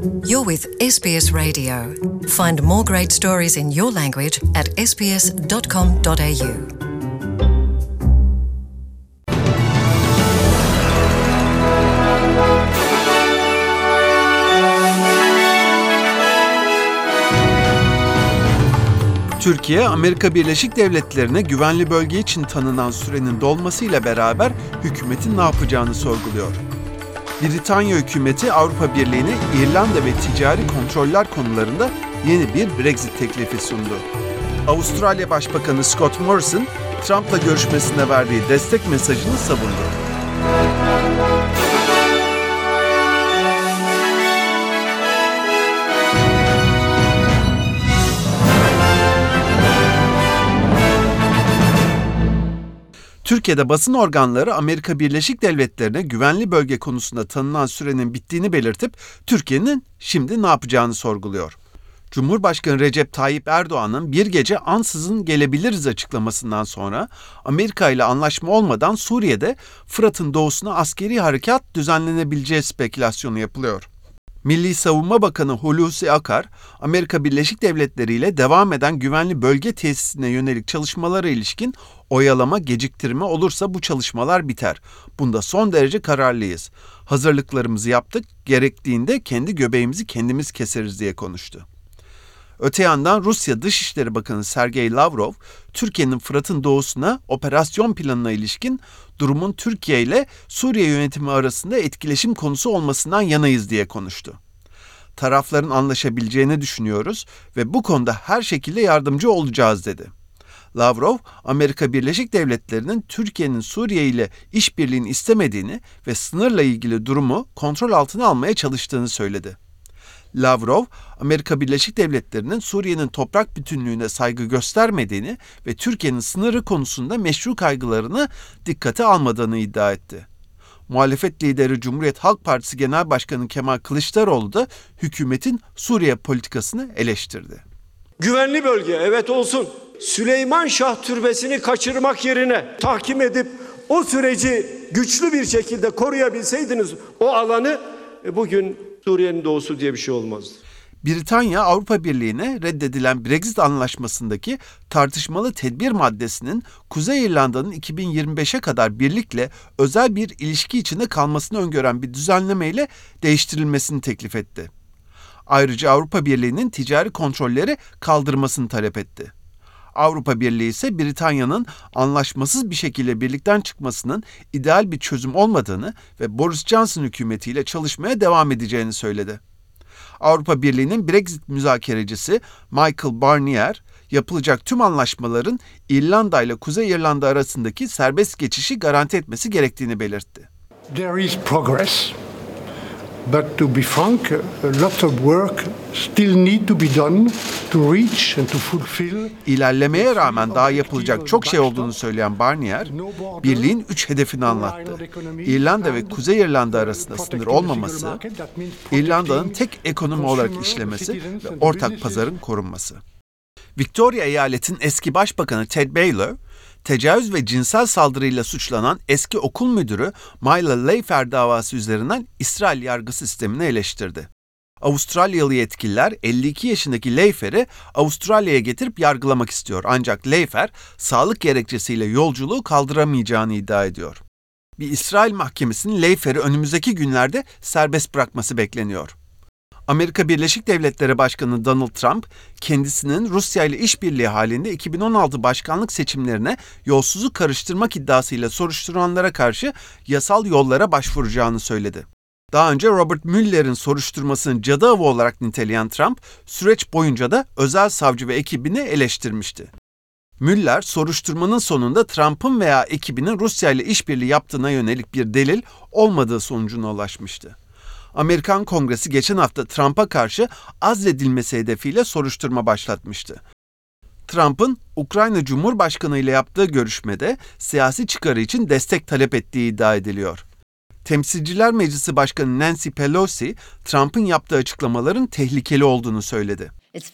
You're with SBS Radio. Find more great stories in your language at sbs.com.au. Türkiye, Amerika Birleşik Devletleri'ne güvenli bölge için tanınan sürenin dolmasıyla beraber hükümetin ne yapacağını sorguluyor. Britanya hükümeti Avrupa Birliği'ne İrlanda ve ticari kontroller konularında yeni bir Brexit teklifi sundu. Avustralya Başbakanı Scott Morrison, Trump'la görüşmesinde verdiği destek mesajını savundu. Türkiye'de basın organları Amerika Birleşik Devletleri'ne güvenli bölge konusunda tanınan sürenin bittiğini belirtip Türkiye'nin şimdi ne yapacağını sorguluyor. Cumhurbaşkanı Recep Tayyip Erdoğan'ın bir gece ansızın gelebiliriz açıklamasından sonra Amerika ile anlaşma olmadan Suriye'de Fırat'ın doğusuna askeri harekat düzenlenebileceği spekülasyonu yapılıyor. Milli Savunma Bakanı Hulusi Akar, Amerika Birleşik Devletleri ile devam eden güvenli bölge tesisine yönelik çalışmalara ilişkin oyalama, geciktirme olursa bu çalışmalar biter. Bunda son derece kararlıyız. Hazırlıklarımızı yaptık, gerektiğinde kendi göbeğimizi kendimiz keseriz diye konuştu. Öte yandan Rusya Dışişleri Bakanı Sergey Lavrov, Türkiye'nin Fırat'ın doğusuna operasyon planına ilişkin durumun Türkiye ile Suriye yönetimi arasında etkileşim konusu olmasından yanayız diye konuştu. Tarafların anlaşabileceğini düşünüyoruz ve bu konuda her şekilde yardımcı olacağız dedi. Lavrov, Amerika Birleşik Devletleri'nin Türkiye'nin Suriye ile işbirliğini istemediğini ve sınırla ilgili durumu kontrol altına almaya çalıştığını söyledi. Lavrov, Amerika Birleşik Devletleri'nin Suriye'nin toprak bütünlüğüne saygı göstermediğini ve Türkiye'nin sınırı konusunda meşru kaygılarını dikkate almadığını iddia etti. Muhalefet lideri Cumhuriyet Halk Partisi Genel Başkanı Kemal Kılıçdaroğlu da hükümetin Suriye politikasını eleştirdi. Güvenli bölge evet olsun. Süleyman Şah Türbesi'ni kaçırmak yerine tahkim edip o süreci güçlü bir şekilde koruyabilseydiniz o alanı bugün Suriye'nin doğusu diye bir şey olmazdı. Britanya, Avrupa Birliği'ne reddedilen Brexit anlaşmasındaki tartışmalı tedbir maddesinin Kuzey İrlanda'nın 2025'e kadar birlikle özel bir ilişki içinde kalmasını öngören bir düzenlemeyle değiştirilmesini teklif etti. Ayrıca Avrupa Birliği'nin ticari kontrolleri kaldırmasını talep etti. Avrupa Birliği ise Britanya'nın anlaşmasız bir şekilde birlikten çıkmasının ideal bir çözüm olmadığını ve Boris Johnson hükümetiyle çalışmaya devam edeceğini söyledi. Avrupa Birliği'nin Brexit müzakerecisi Michael Barnier, yapılacak tüm anlaşmaların İrlanda ile Kuzey İrlanda arasındaki serbest geçişi garanti etmesi gerektiğini belirtti. There is progress. But to be frank, a lot of work still need to be done to reach and to fulfill. İlerlemeye rağmen daha yapılacak çok şey olduğunu söyleyen Barnier, birliğin 3 hedefini anlattı. İrlanda ve Kuzey İrlanda arasında sınır olmaması, İrlanda'nın tek ekonomi olarak işlemesi ve ortak pazarın korunması. Victoria eyaletin eski başbakanı Ted Baylor, tecavüz ve cinsel saldırıyla suçlanan eski okul müdürü Myla Leyfer davası üzerinden İsrail yargı sistemini eleştirdi. Avustralyalı yetkililer 52 yaşındaki Leyfer'i Avustralya'ya getirip yargılamak istiyor. Ancak Leyfer sağlık gerekçesiyle yolculuğu kaldıramayacağını iddia ediyor. Bir İsrail mahkemesinin Leyfer'i önümüzdeki günlerde serbest bırakması bekleniyor. Amerika Birleşik Devletleri Başkanı Donald Trump, kendisinin Rusya ile işbirliği halinde 2016 başkanlık seçimlerine yolsuzluk karıştırmak iddiasıyla soruşturulanlara karşı yasal yollara başvuracağını söyledi. Daha önce Robert Mueller'in soruşturmasını cadı avı olarak niteleyen Trump, süreç boyunca da özel savcı ve ekibini eleştirmişti. Mueller, soruşturmanın sonunda Trump'ın veya ekibinin Rusya ile işbirliği yaptığına yönelik bir delil olmadığı sonucuna ulaşmıştı. Amerikan Kongresi geçen hafta Trump'a karşı azledilmesi hedefiyle soruşturma başlatmıştı. Trump'ın Ukrayna Cumhurbaşkanı ile yaptığı görüşmede siyasi çıkarı için destek talep ettiği iddia ediliyor. Temsilciler Meclisi Başkanı Nancy Pelosi, Trump'ın yaptığı açıklamaların tehlikeli olduğunu söyledi.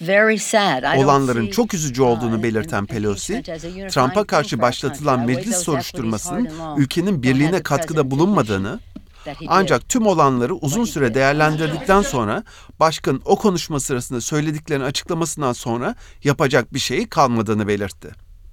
Olanların çok üzücü olduğunu belirten Pelosi, Trump'a karşı başlatılan meclis soruşturmasının ülkenin birliğine katkıda bulunmadığını, Ancak tüm olanları uzun süre değerlendirdikten sonra başkanın o konuşma sırasında söylediklerini açıklamasından sonra yapacak bir şeyi kalmadığını belirtti.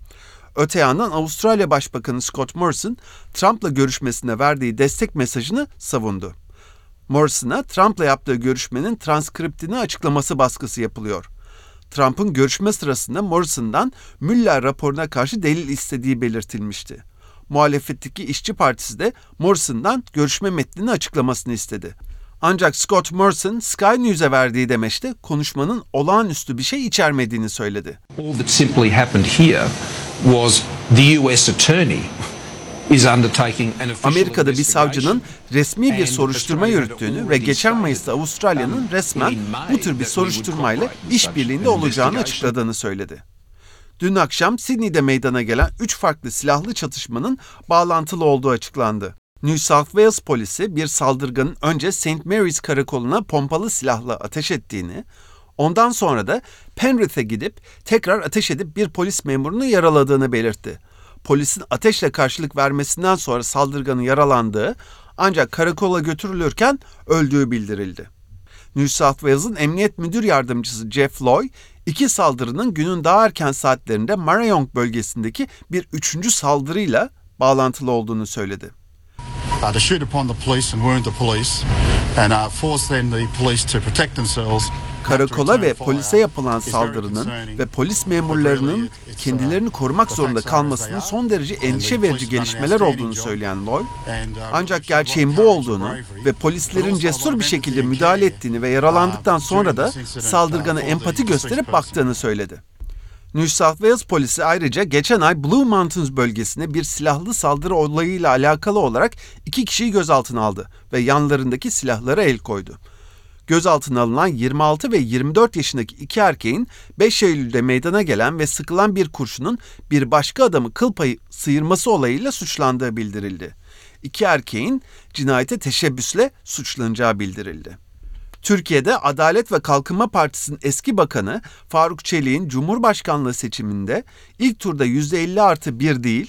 Öte yandan Avustralya Başbakanı Scott Morrison, Trump'la görüşmesine verdiği destek mesajını savundu. Morrison'a Trump'la yaptığı görüşmenin transkriptini açıklaması baskısı yapılıyor. Trump'ın görüşme sırasında Morrison'dan Mueller raporuna karşı delil istediği belirtilmişti. Muhalefetteki İşçi Partisi de Morrison'dan görüşme metnini açıklamasını istedi. Ancak Scott Morrison, Sky News'e verdiği demeçte konuşmanın olağanüstü bir şey içermediğini söyledi. All that simply happened here was the US attorney is undertaking an official Amerika'da bir savcının investigation resmi bir soruşturma yürüttüğünü ve geçen Mayıs'ta Avustralya'nın resmen bu tür bir soruşturmayla işbirliğinde olacağını açıkladığını söyledi. Dün akşam Sydney'de meydana gelen 3 farklı silahlı çatışmanın bağlantılı olduğu açıklandı. New South Wales polisi bir saldırganın önce St. Mary's karakoluna pompalı silahla ateş ettiğini, ondan sonra da Penrith'e gidip tekrar ateş edip bir polis memurunu yaraladığını belirtti. Polisin ateşle karşılık vermesinden sonra saldırganın yaralandığı ancak karakola götürülürken öldüğü bildirildi. New South Wales'ın Emniyet Müdür Yardımcısı Jeff Loy, iki saldırının günün daha erken saatlerinde Marayong bölgesindeki bir üçüncü saldırıyla bağlantılı olduğunu söyledi. To shoot upon the police and wound the police and force then the police to protect themselves. Karakola ve polise yapılan saldırının ve polis memurlarının kendilerini korumak zorunda kalmasının son derece endişe verici gelişmeler olduğunu söyleyen Loy, ancak gerçeğin bu olduğunu ve polislerin cesur bir şekilde müdahale ettiğini ve yaralandıktan sonra da saldırgana empati gösterip baktığını söyledi. New South Wales polisi ayrıca geçen ay Blue Mountains bölgesine bir silahlı saldırı olayıyla alakalı olarak 2 kişiyi gözaltına aldı ve yanlarındaki silahlara el koydu. Gözaltına alınan 26 ve 24 yaşındaki iki erkeğin 5 Eylül'de meydana gelen ve sıkılan bir kurşunun bir başka adamı kıl payı sıyırması olayıyla suçlandığı bildirildi. İki erkeğin cinayete teşebbüsle suçlanacağı bildirildi. Türkiye'de Adalet ve Kalkınma Partisi'nin eski bakanı Faruk Çelik'in Cumhurbaşkanlığı seçiminde ilk turda %50+1 değil,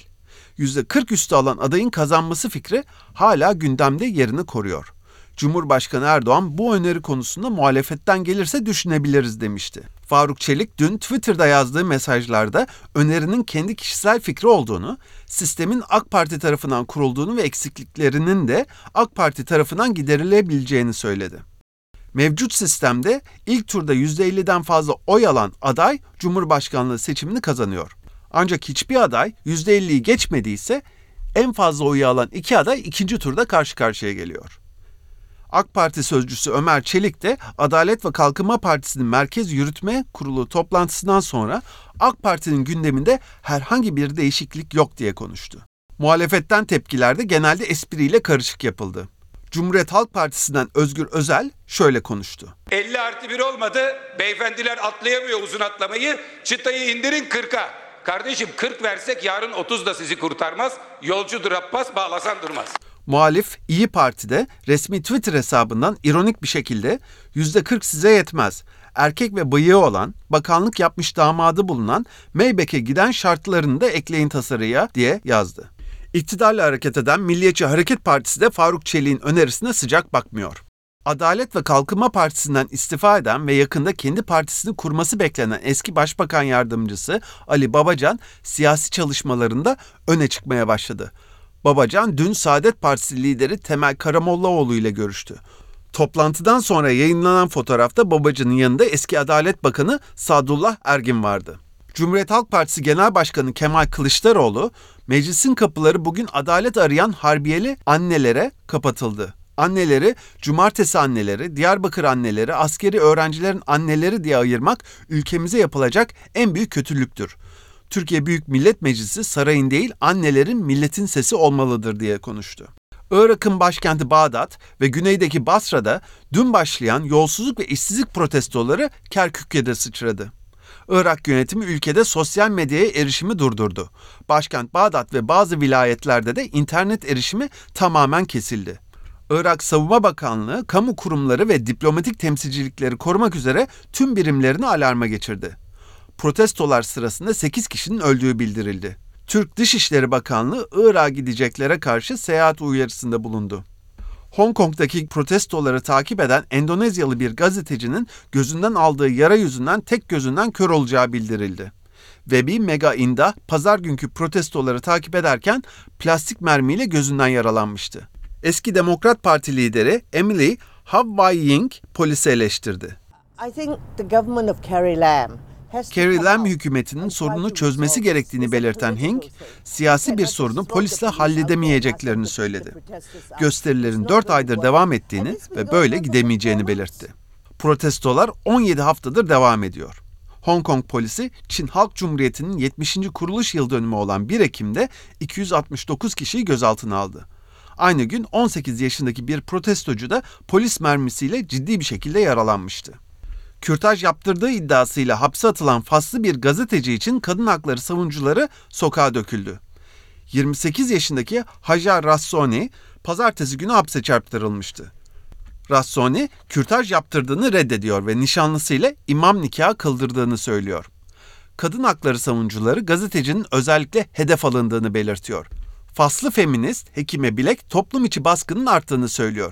%40 üstü alan adayın kazanması fikri hala gündemde yerini koruyor. Cumhurbaşkanı Erdoğan bu öneri konusunda muhalefetten gelirse düşünebiliriz demişti. Faruk Çelik dün Twitter'da yazdığı mesajlarda önerinin kendi kişisel fikri olduğunu, sistemin AK Parti tarafından kurulduğunu ve eksikliklerinin de AK Parti tarafından giderilebileceğini söyledi. Mevcut sistemde ilk turda %50'den fazla oy alan aday Cumhurbaşkanlığı seçimini kazanıyor. Ancak hiçbir aday %50'yi geçmediyse en fazla oyu alan iki aday ikinci turda karşı karşıya geliyor. AK Parti sözcüsü Ömer Çelik de Adalet ve Kalkınma Partisi'nin Merkez Yürütme Kurulu toplantısından sonra AK Parti'nin gündeminde herhangi bir değişiklik yok diye konuştu. Muhalefetten tepkiler de genelde espriyle karışık yapıldı. Cumhuriyet Halk Partisi'nden Özgür Özel şöyle konuştu. 50+1 olmadı, beyefendiler atlayamıyor uzun atlamayı, çıtayı indirin 40'a. Kardeşim 40 versek yarın 30 da sizi kurtarmaz, yolcudur Abbas bağlasan durmaz. Muhalif İyi Parti'de resmi Twitter hesabından ironik bir şekilde %40 size yetmez. Erkek ve bıyığı olan, bakanlık yapmış damadı bulunan Maybach'e giden şartlarını da ekleyin tasarıya diye yazdı. İktidarla hareket eden Milliyetçi Hareket Partisi de Faruk Çelik'in önerisine sıcak bakmıyor. Adalet ve Kalkınma Partisi'nden istifa eden ve yakında kendi partisini kurması beklenen eski Başbakan Yardımcısı Ali Babacan siyasi çalışmalarında öne çıkmaya başladı. Babacan dün Saadet Partisi lideri Temel Karamollaoğlu ile görüştü. Toplantıdan sonra yayınlanan fotoğrafta Babacan'ın yanında eski Adalet Bakanı Sadullah Ergin vardı. Cumhuriyet Halk Partisi Genel Başkanı Kemal Kılıçdaroğlu, meclisin kapıları bugün adalet arayan harbiyeli annelere kapatıldı. Anneleri, cumartesi anneleri, Diyarbakır anneleri, askeri öğrencilerin anneleri diye ayırmak ülkemize yapılacak en büyük kötülüktür. Türkiye Büyük Millet Meclisi sarayın değil annelerin milletin sesi olmalıdır diye konuştu. Irak'ın başkenti Bağdat ve güneydeki Basra'da dün başlayan yolsuzluk ve işsizlik protestoları Kerkük'e sıçradı. Irak yönetimi ülkede sosyal medyaya erişimi durdurdu. Başkent Bağdat ve bazı vilayetlerde de internet erişimi tamamen kesildi. Irak Savunma Bakanlığı, kamu kurumları ve diplomatik temsilcilikleri korumak üzere tüm birimlerini alarma geçirdi. Protestolar sırasında 8 kişinin öldüğü bildirildi. Türk Dışişleri Bakanlığı Irak'a gideceklere karşı seyahat uyarısında bulundu. Hong Kong'daki protestoları takip eden Endonezyalı bir gazetecinin gözünden aldığı yara yüzünden tek gözünden kör olacağı bildirildi. Webi Mega In'da pazar günkü protestoları takip ederken plastik mermiyle gözünden yaralanmıştı. Eski Demokrat Parti lideri Emily Hwai-ying polisi eleştirdi. Carrie Lam hükümetinin sorunu çözmesi gerektiğini belirten Hing, siyasi bir sorunu polisle halledemeyeceklerini söyledi. Gösterilerin 4 aydır devam ettiğini ve böyle gidemeyeceğini belirtti. Protestolar 17 haftadır devam ediyor. Hong Kong polisi, Çin Halk Cumhuriyeti'nin 70. kuruluş yıl dönümü olan 1 Ekim'de 269 kişiyi gözaltına aldı. Aynı gün 18 yaşındaki bir protestocu da polis mermisiyle ciddi bir şekilde yaralanmıştı. Kürtaj yaptırdığı iddiasıyla hapse atılan Faslı bir gazeteci için kadın hakları savunucuları sokağa döküldü. 28 yaşındaki Hajar Rassoni, pazartesi günü hapse çarptırılmıştı. Rassoni, kürtaj yaptırdığını reddediyor ve nişanlısıyla imam nikahı kıldırdığını söylüyor. Kadın hakları savunucuları gazetecinin özellikle hedef alındığını belirtiyor. Faslı feminist Hekime Bilek toplum içi baskının arttığını söylüyor.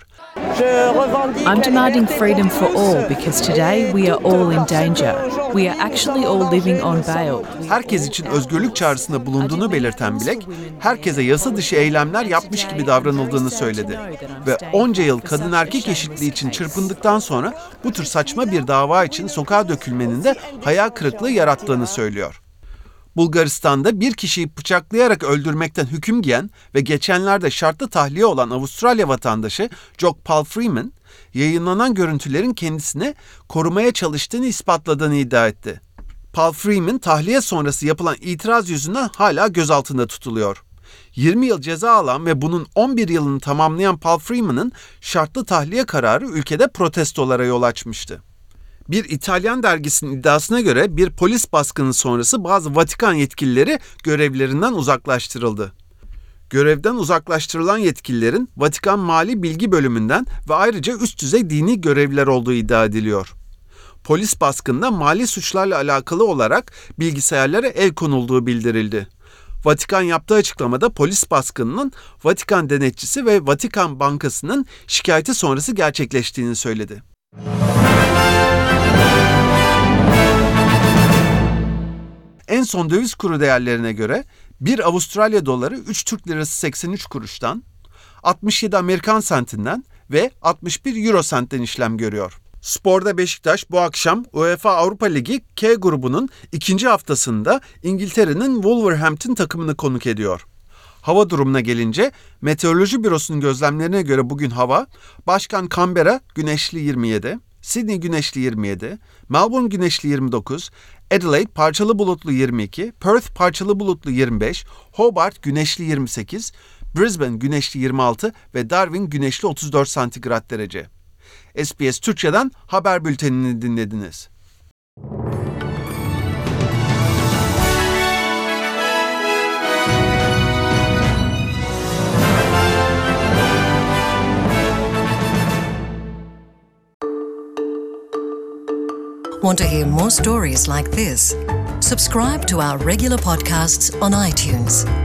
I'm demanding freedom for all because today we are all in danger. We are actually all living on bail. Herkes için özgürlük çağrısında bulunduğunu belirten Bilek, herkese yasa dışı eylemler yapmış gibi davranıldığını söyledi. Ve onca yıl kadın erkek eşitliği için çırpındıktan sonra bu tür saçma bir dava için sokağa dökülmenin de hayal kırıklığı yarattığını söylüyor. Bulgaristan'da bir kişiyi bıçaklayarak öldürmekten hüküm giyen ve geçenlerde şartlı tahliye olan Avustralya vatandaşı Jock Paul Freeman, yayınlanan görüntülerin kendisine korumaya çalıştığını ispatladığını iddia etti. Paul Freeman, tahliye sonrası yapılan itiraz yüzünden hala gözaltında tutuluyor. 20 yıl ceza alan ve bunun 11 yılını tamamlayan Paul Freeman'ın şartlı tahliye kararı ülkede protestolara yol açmıştı. Bir İtalyan dergisinin iddiasına göre bir polis baskını sonrası bazı Vatikan yetkilileri görevlerinden uzaklaştırıldı. Görevden uzaklaştırılan yetkililerin Vatikan Mali Bilgi Bölümünden ve ayrıca üst düzey dini görevliler olduğu iddia ediliyor. Polis baskında mali suçlarla alakalı olarak bilgisayarlara el konulduğu bildirildi. Vatikan yaptığı açıklamada polis baskınının Vatikan denetçisi ve Vatikan Bankası'nın şikayeti sonrası gerçekleştiğini söyledi. En son döviz kuru değerlerine göre 1 Avustralya doları 3 Türk lirası 83 kuruştan, 67 Amerikan sentinden ve 61 Euro sentten işlem görüyor. Sporda Beşiktaş bu akşam UEFA Avrupa Ligi K grubunun ikinci haftasında İngiltere'nin Wolverhampton takımını konuk ediyor. Hava durumuna gelince Meteoroloji Bürosu'nun gözlemlerine göre bugün hava başkent Canberra güneşli 27, Sydney güneşli 27, Melbourne güneşli 29, Adelaide parçalı bulutlu 22, Perth parçalı bulutlu 25, Hobart güneşli 28, Brisbane güneşli 26 ve Darwin güneşli 34 santigrat derece. SBS Türkçe'den haber bültenini dinlediniz. Want to hear more stories like this? Subscribe to our regular podcasts on iTunes.